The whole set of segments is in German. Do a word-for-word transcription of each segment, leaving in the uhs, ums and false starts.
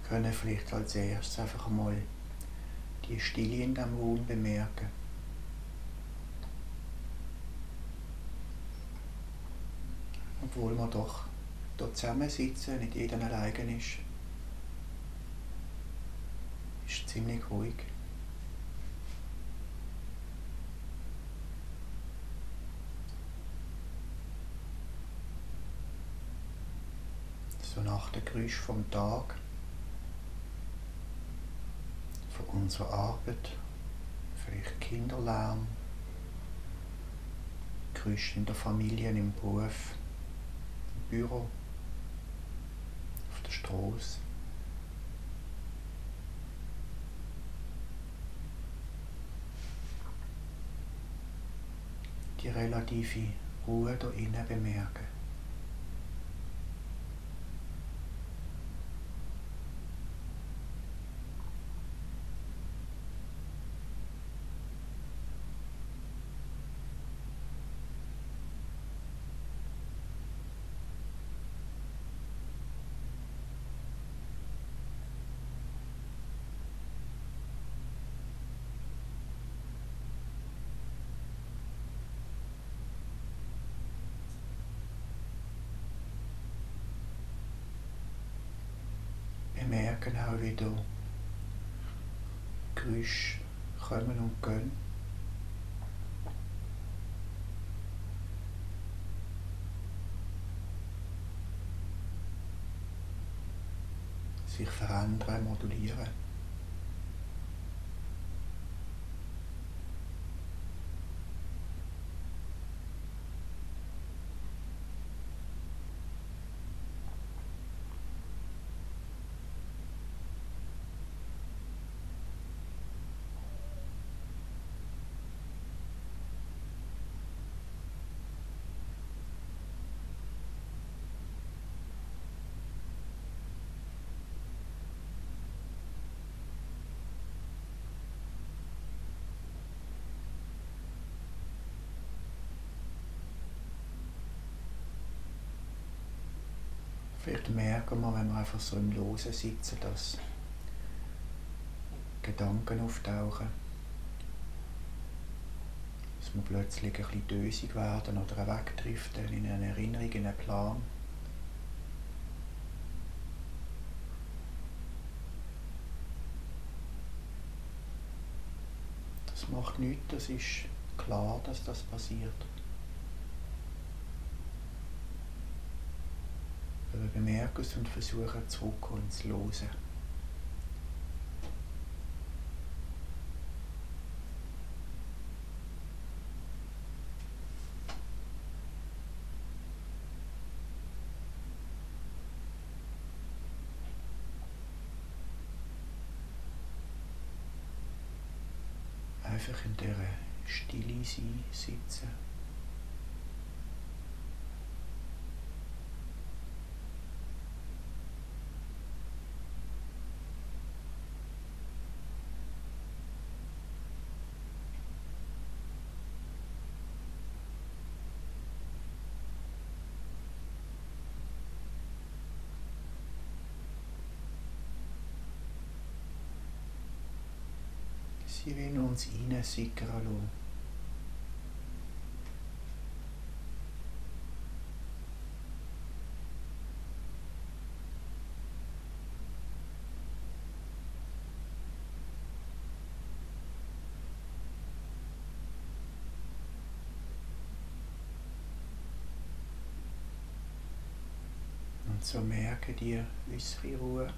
können vielleicht als erstes einfach mal die Stille in diesem Raum bemerken. Obwohl wir doch hier zusammensitzen, nicht jeder allein ist, ist es ziemlich ruhig. So nach dem Geräusch vom Tag, von unserer Arbeit, vielleicht Kinderlärm, Geräusche in der Familie, im Beruf, im Büro, auf der Straße. Die relative Ruhe hier innen bemerken. Wir merken auch wieder, Geräusche kommen und gehen. Sich verändern, modulieren. Vielleicht merken wir, wenn wir einfach so im Losen sitzen, dass Gedanken auftauchen, dass wir plötzlich ein bisschen dösig werden oder wegdriften in eine Erinnerung, in einen Plan. Das macht nichts, das ist klar, dass das passiert. Wir bemerken es und versuchen zurückzukommen ins Losen. Einfach in dieser Stille sein, sitzen. Sie wollen uns hineinsickern lassen. Und so merken die äußere Ruhe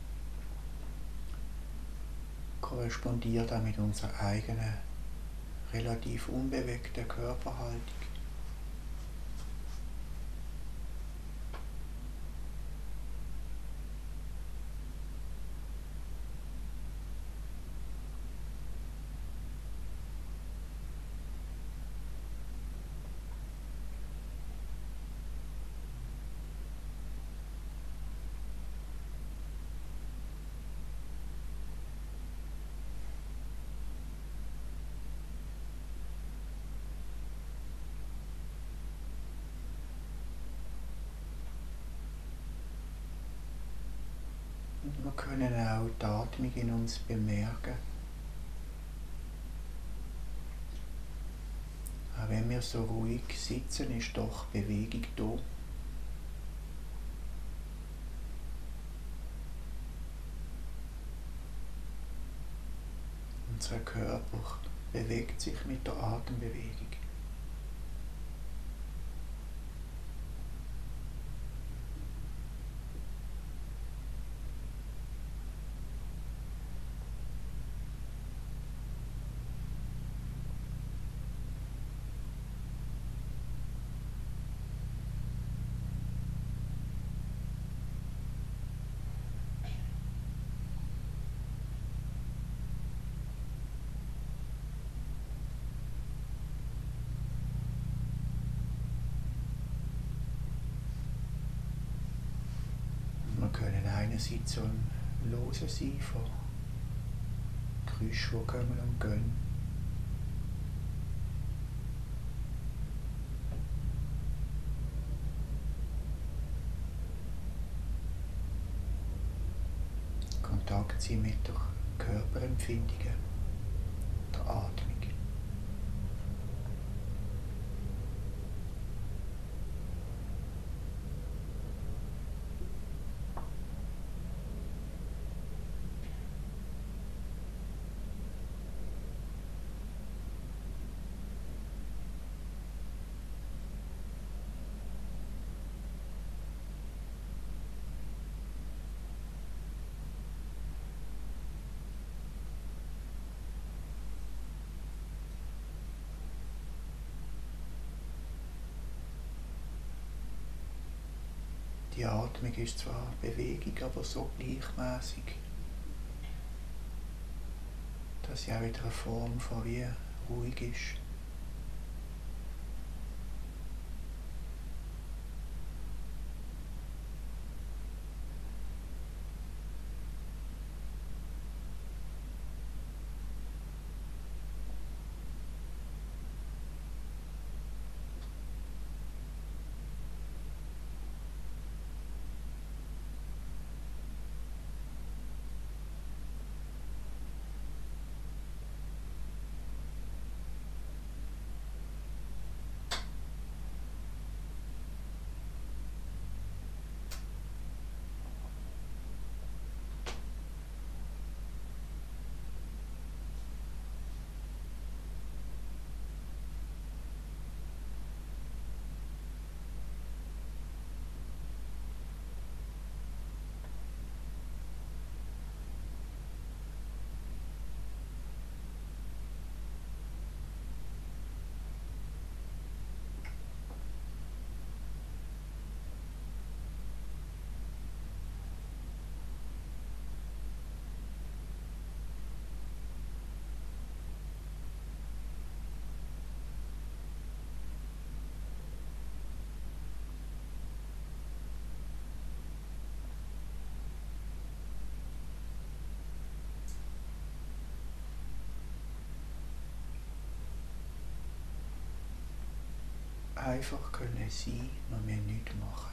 korrespondiert auch mit unserer eigenen, relativ unbewegten Körperhaltung. Wir können auch die Atmung in uns bemerken. Auch wenn wir so ruhig sitzen, ist doch Bewegung da. Unser Körper bewegt sich mit der Atembewegung. Wir können einerseits so ein Losen sein von Geräuschen, die kommen und gehen. Kontakt sein mit der Körperempfindungen, der Atmung. Die Atmung ist zwar Bewegung, aber so gleichmäßig, dass sie auch wieder eine Form von wie ruhig ist. Einfach können sein, wir müssen nichts machen.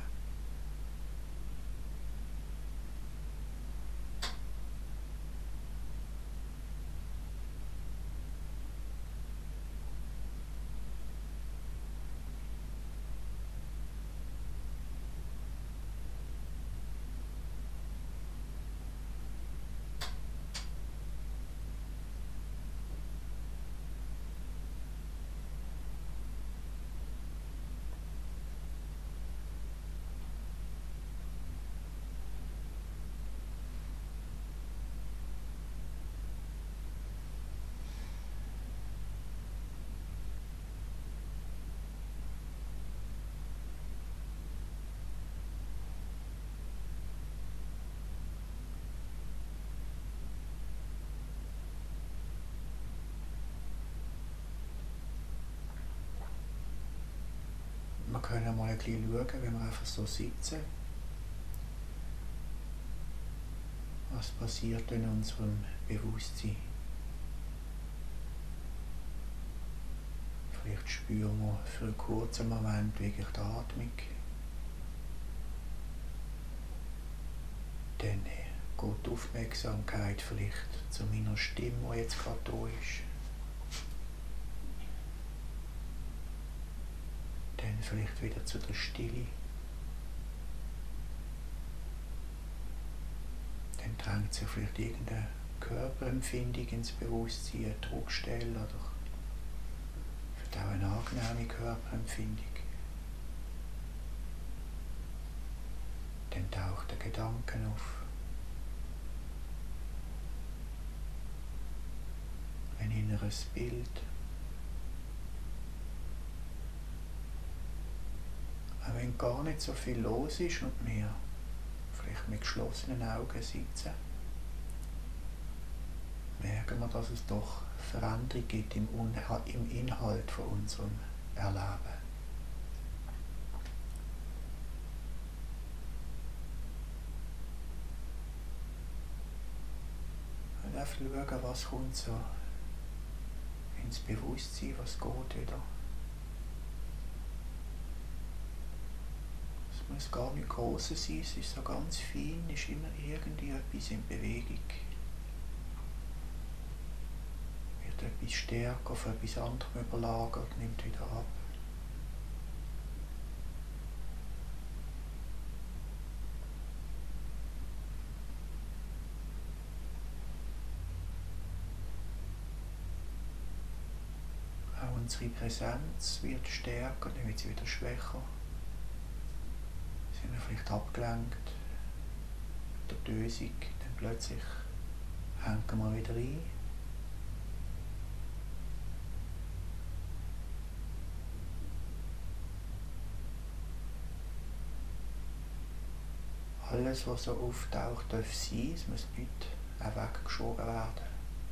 Wir können mal ein bisschen schauen, wenn wir einfach so sitzen. Was passiert in unserem Bewusstsein? Vielleicht spüren wir für einen kurzen Moment wirklich die Atmung. Dann geht die Aufmerksamkeit vielleicht zu meiner Stimme, die jetzt gerade da ist. Dann vielleicht wieder zu der Stille. Dann drängt sich vielleicht irgendeine Körperempfindung ins Bewusstsein, eine Druckstelle oder vielleicht auch eine angenehme Körperempfindung. Dann taucht der Gedanke auf. Ein inneres Bild. Auch wenn gar nicht so viel los ist und wir vielleicht mit geschlossenen Augen sitzen, merken wir, dass es doch Veränderung gibt im, im Inhalt von unserem Erleben. Und einfach schauen, was kommt so ins Bewusstsein, was geht wieder. Es muss gar nicht Grosses sein, es ist so ganz fein, ist immer irgendwie etwas in Bewegung. Wird etwas stärker, auf etwas anderem überlagert, nimmt wieder ab. Auch unsere Präsenz wird stärker, dann wird sie wieder schwächer. Sind wir vielleicht abgelenkt mit der Dösung, dann plötzlich hängen wir wieder ein. Alles, was so auftaucht, darf sein, es muss nicht auch weggeschoben werden.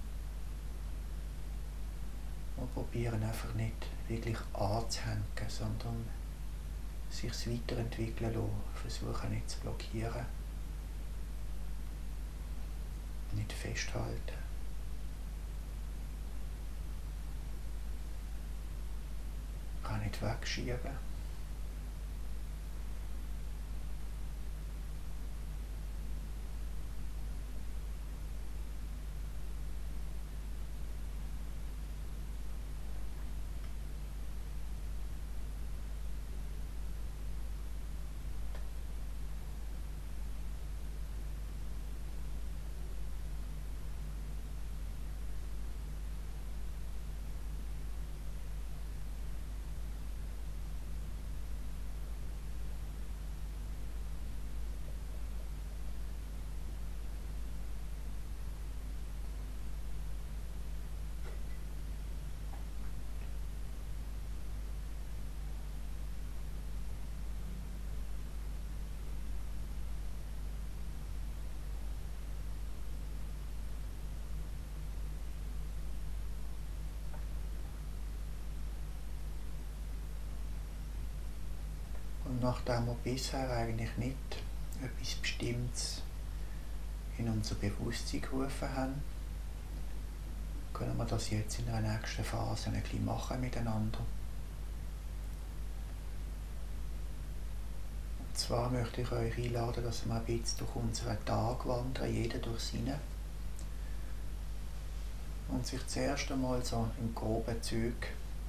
Wir probieren einfach nicht wirklich anzuhängen, sondern sich weiterentwickeln lassen, versuchen nicht zu blockieren, nicht festhalten. Kann nicht wegschieben. Und nachdem wir bisher eigentlich nicht etwas Bestimmtes in unser Bewusstsein gerufen haben, können wir das jetzt in der nächsten Phase ein bisschen machen miteinander. Und zwar möchte ich euch einladen, dass wir ein bisschen durch unseren Tag wandern, jeder durch seinen. Und sich zuerst einmal so in groben Zügen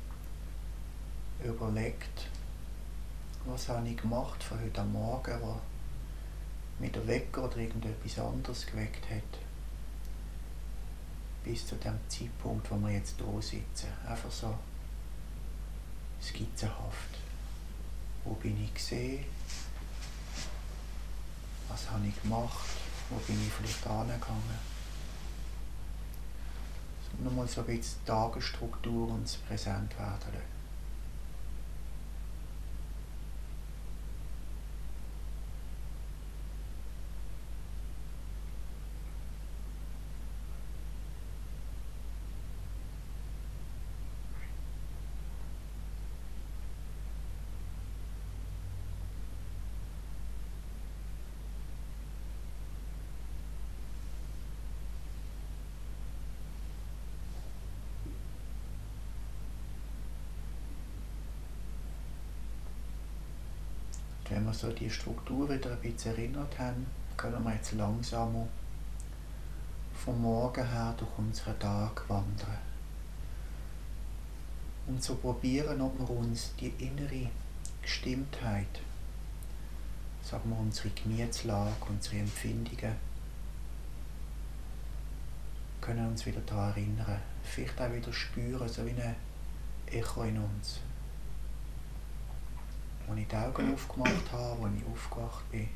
überlegt, was habe ich gemacht von heute am Morgen, was mich der Wecker oder irgendetwas anderes geweckt hat. Bis zu dem Zeitpunkt, wo wir jetzt hier sitzen. Einfach so skizzenhaft. Wo bin ich gesehen? Was habe ich gemacht? Wo bin ich vielleicht angegangen? So, nochmal so ein bisschen die Tagesstruktur uns präsent werden lassen. Wenn wir so die Struktur wieder ein bisschen erinnert haben, können wir jetzt langsamer vom Morgen her durch unseren Tag wandern. Und so probieren, ob wir uns die innere Gestimmtheit, sagen wir unsere Gemütslage, unsere Empfindungen, können uns wieder daran erinnern. Vielleicht auch wieder spüren, so wie ein Echo in uns. Als ich die Augen aufgemacht habe, als ich aufgewacht bin,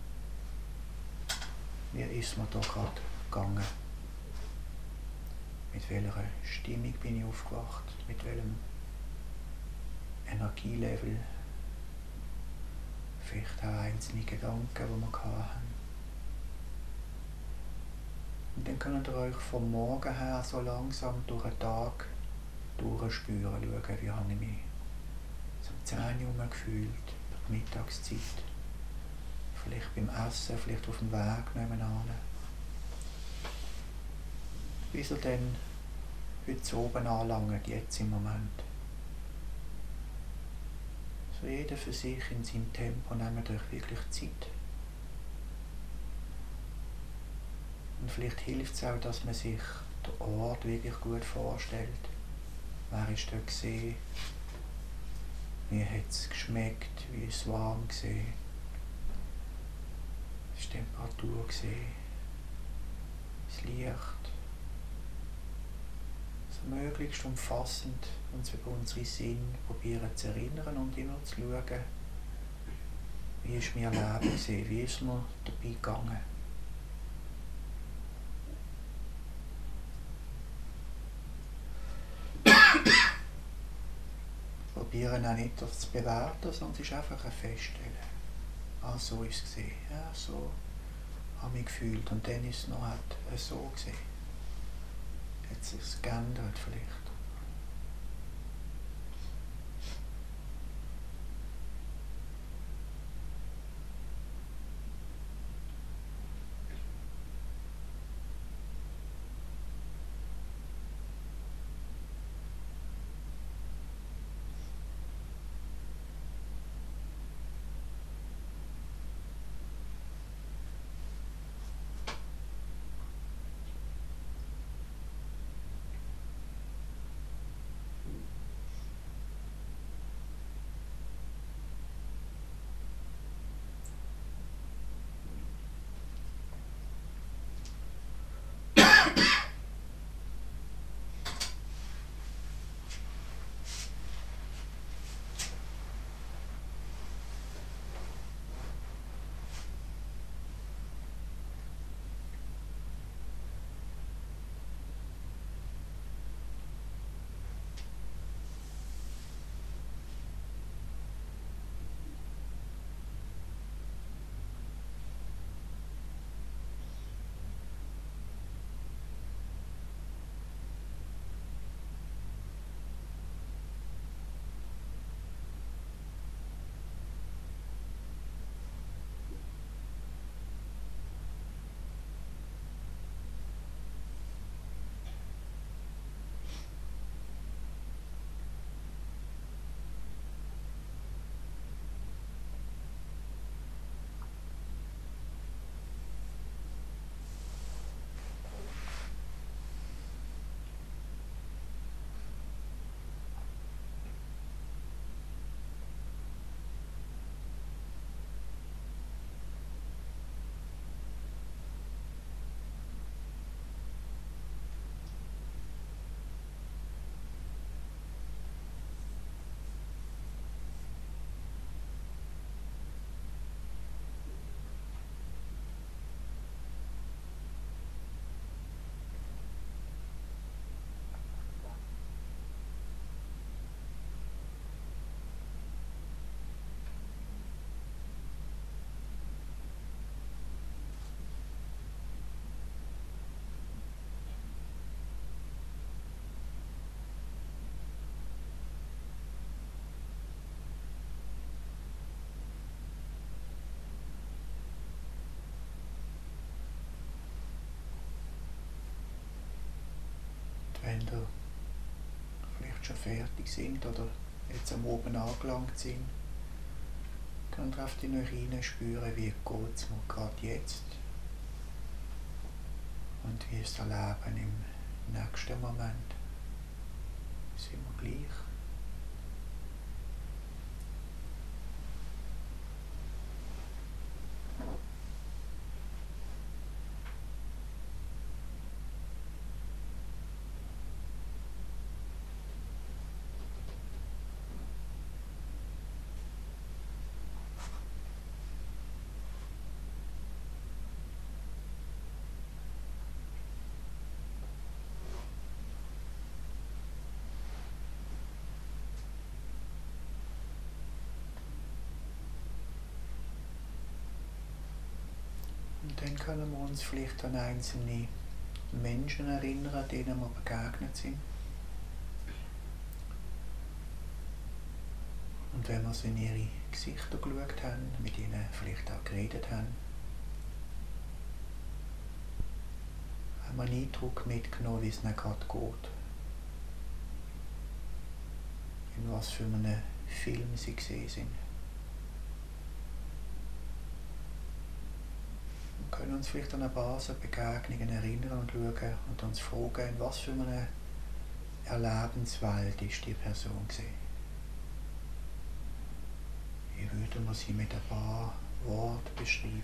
wie ist mir da gerade gegangen? Mit welcher Stimmung bin ich aufgewacht? Mit welchem Energielevel? Vielleicht auch einzelne Gedanken, die wir hatten. Und dann könnt ihr euch vom Morgen her so langsam durch den Tag durchspüren, schauen, wie habe ich mich so um zehn Uhr herum gefühlt, die Mittagszeit. Vielleicht beim Essen, vielleicht auf dem Weg nebenan. Bis ihr dann heute oben anlangt, jetzt im Moment. So jeder für sich in seinem Tempo, nehmt euch wirklich Zeit. Und vielleicht hilft es auch, dass man sich den Ort wirklich gut vorstellt. Wer ist dort gesehen? Wie hat es geschmeckt? Wie ist es warm gesehen? Wie ist die Temperatur gesehen? Das Licht? So möglichst umfassend uns über unsere Sinne probieren zu erinnern und immer zu schauen, wie ist mein Leben gesehen? Wie ist mir dabei gegangen? Probieren auch nicht das zu bewerten, sondern es ist einfach ein Feststellen. Ah, so ist es gesehen. Ja, so habe ich mich gefühlt. Und dann ist es noch halt so gesehen. Hat es sich geändert vielleicht. Wenn ihr vielleicht schon fertig sind oder jetzt am Oben angelangt sind, könnt ihr auf in euch hinein spüren, wie geht es mir gerade jetzt. Und wie ist das Leben im nächsten Moment? Sind wir gleich? Und dann können wir uns vielleicht an einzelne Menschen erinnern, denen wir begegnet sind. Und wenn wir so in ihre Gesichter geschaut haben, mit ihnen vielleicht auch geredet haben, haben wir einen Eindruck mitgenommen, wie es ihnen gerade geht. In was für einem Film sie gesehen sind. Wir können uns vielleicht an ein paar so Begegnungen erinnern und schauen und uns fragen, in was für einer Erlebenswelt ist die Person gesehen. Wie würde man sie mit ein paar Worten beschreiben?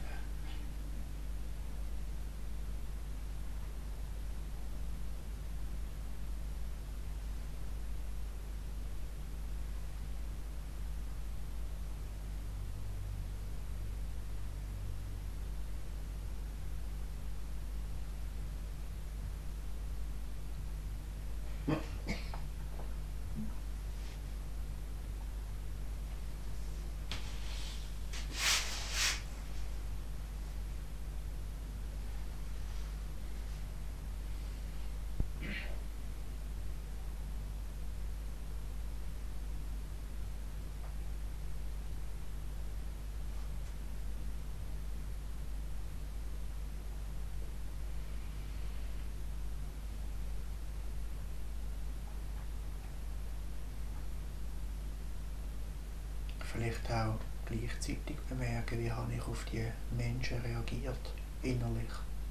Vielleicht auch gleichzeitig bemerken, wie habe ich auf die Menschen reagiert, innerlich.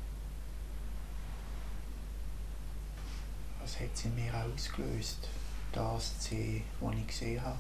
Was hat es in mir ausgelöst, das zu sehen, was ich gesehen habe?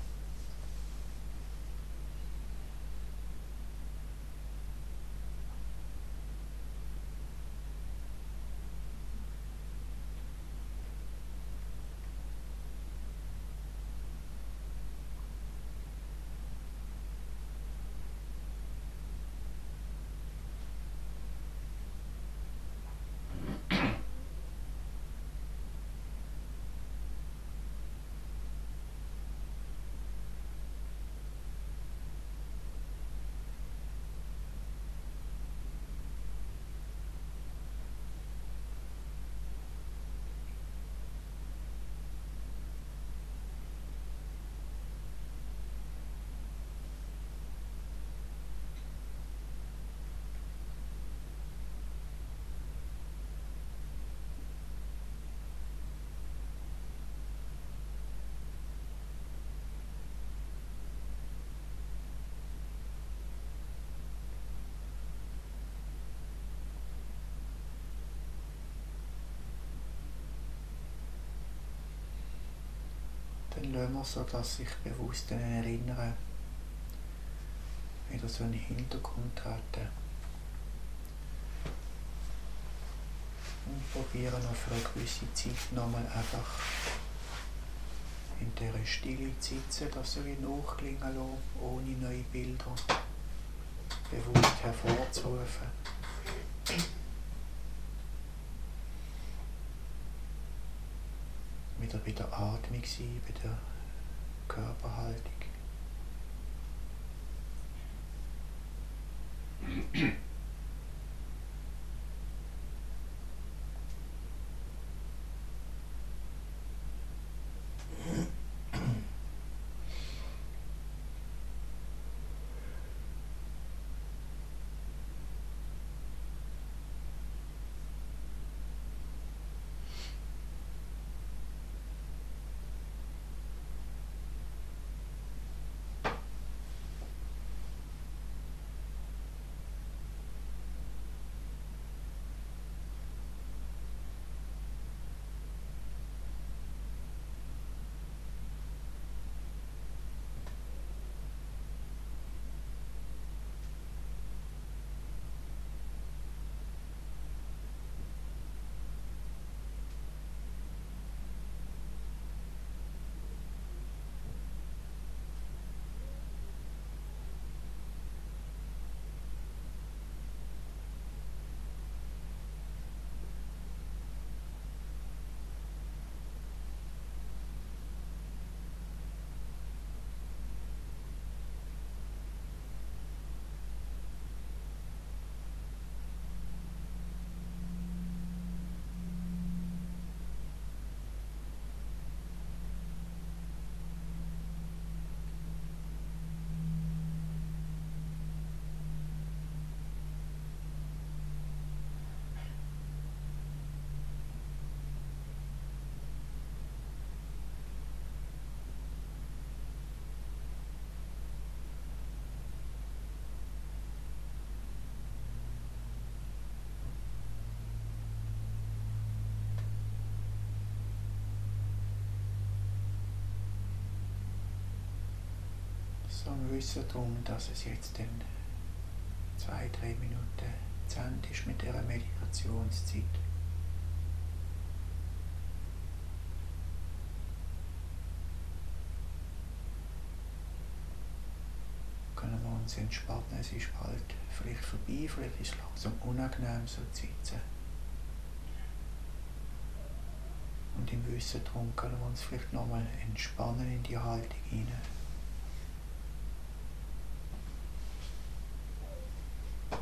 Dann lassen wir so, dass sich bewusst daran erinnern, wieder so in den Hintergrund treten. Und probieren noch für eine gewisse Zeit nochmal einfach in dieser Stille zu sitzen, das so wie nachklingen lassen, ohne neue Bilder bewusst hervorzurufen. Wieder bei der Atmung sein, bei der Körperhaltung. So im Wissen darum, dass es jetzt dann zwei, drei Minuten zu Ende ist mit dieser Meditationszeit. Können wir uns entspannen, es ist bald vielleicht vorbei, vielleicht ist es langsam unangenehm so zu sitzen. Und im Wissen darum können wir uns vielleicht nochmal entspannen in die Haltung hinein.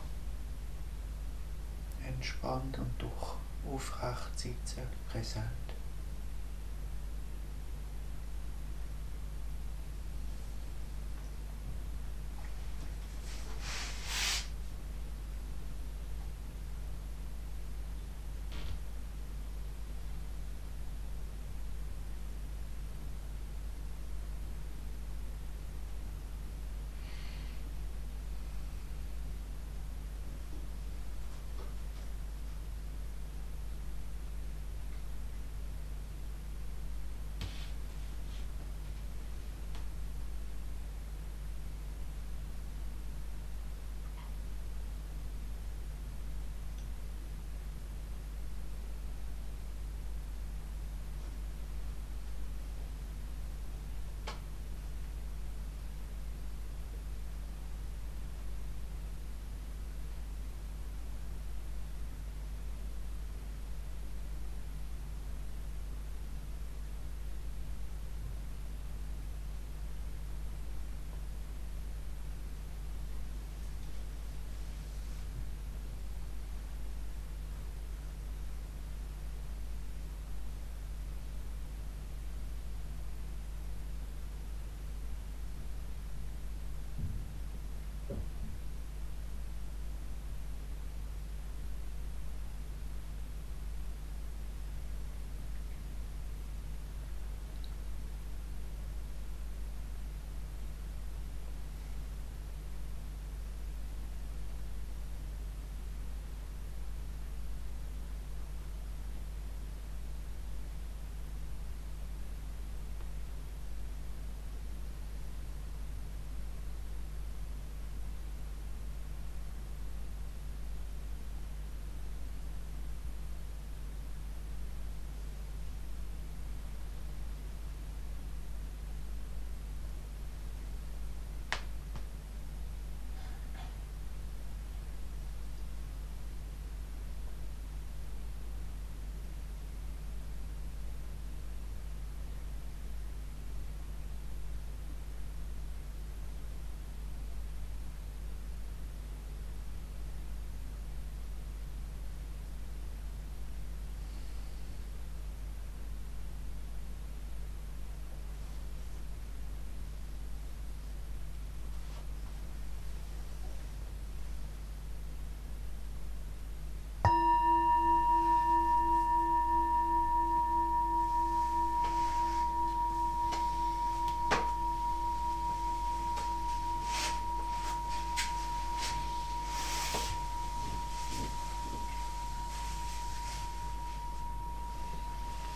Entspannt und doch aufrecht sitzen, präsent.